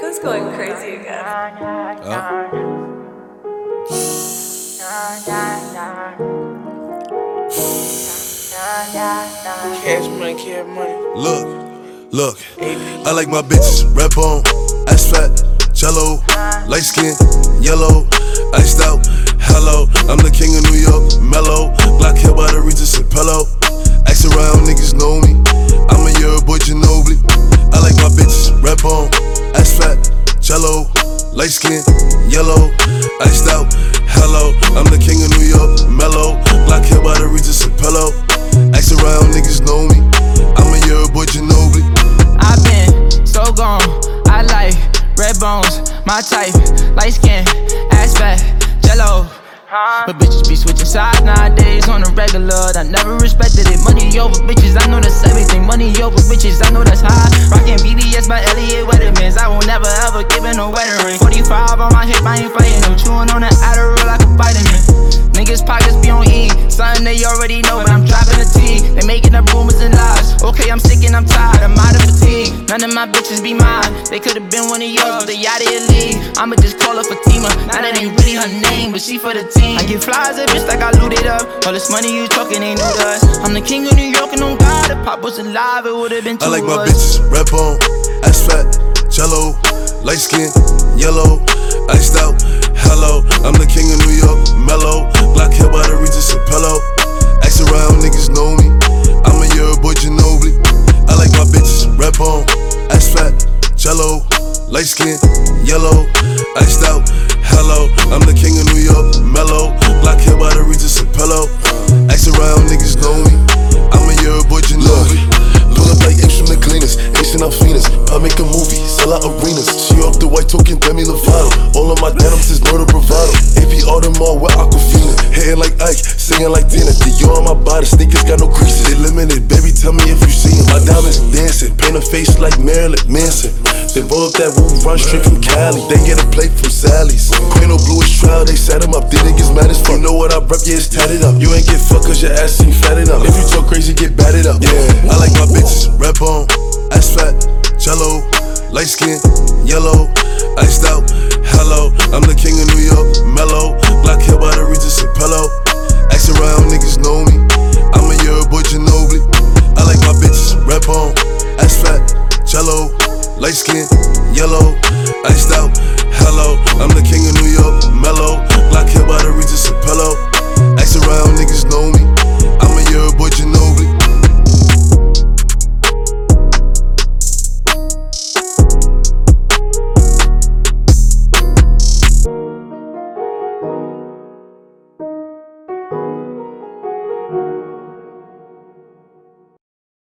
It's going crazy again. Cash money, cash money. Look, I like my bitches red bone, ass fat, jello, light skin, yellow, iced out, hello. I'm the king of New York, mellow, black hair by the Regis and pillow. Ask around, niggas know me. I'm a year boy Ginobili. I like my bitches red bone, ass fat, jello, light skin, yellow, iced out, hello. I'm the king of New York, mellow, black hair by the Regis and pillow. Ask around, niggas know me. I'm a year boy Ginobili. I've been so gone. I like red bones, my type, light skin, ass fat, jello. But bitches be switching sides nowadays on the regular. I never respected it. Money over bitches, I know that's everything. Money over bitches, I know that's high. Rockin' BBS by Elliot Weathermans. I will never ever give in a wedding ring. 45 on my hip, I ain't fighting them. Chewing on the Adderall like a vitamin. Niggas pockets be on E, something they already know, but I'm dropping the T. They making up rumors and lies. Okay, I'm sick and I'm tired, I'm out of fatigue. None of my bitches be mine. They could've been one of yours, but they out of your league. I'ma just call her Fatima. Now that ain't really her name, but she for the team. I get flies at bitch like I looted up. All this money you talking ain't new to us. I'm the king of New York and on God. If Pop was alive, it would've been two I like of my us. bitches red bone, ass fat, jello, light skin, yellow, iced out, hello. I'm the king of New York, mellow, black hair by the Regis and pillow. Ask around, niggas know me. I'm a year boy Ginobili. I like my bitches red bone, ass fat, jello, light skin, yellow, iced out, hello. I'm the king of New York, mellow, black hair by the Regis and pillow. Ask around, niggas know me. I'm a year boy Ginobili. Pull up like apes from the cleaners, Asian Alfinas. I make a movie, sell out arenas. She off the white token, Demi Lovato. All of my denims is murder bravado. AP Audemars with Aquafina. Hitting like Ike, singing like Dina. Dior on my body, sneakers got no creases. They limited, baby, tell me if you see them. My diamonds dancing, paint a face like Marilyn Manson. They roll up that roof, run straight from Cali. They get a plate from Sally's. Queen of bluish trial, they set him up. Then niggas mad as fuck. You know what I rep, yeah, it's tatted up. You ain't get fucked cause your ass ain't fat enough. If you talk crazy, get batted up. Yeah, I like my bitches red bone, ass fat, jello, light skin, yellow, iced out, hello. I'm the king of New York, mellow, black hair by the Regis and pillow. Ask around, niggas know me. I'm a year boy Ginobili. I like my bitches red bone, ass fat, jello, light skin, yellow, iced out, hello. I'm the king of New York, mellow, black hair by the Regis and pillow. Ask around, niggas know me. I'm a year boy Ginobili. Thank you.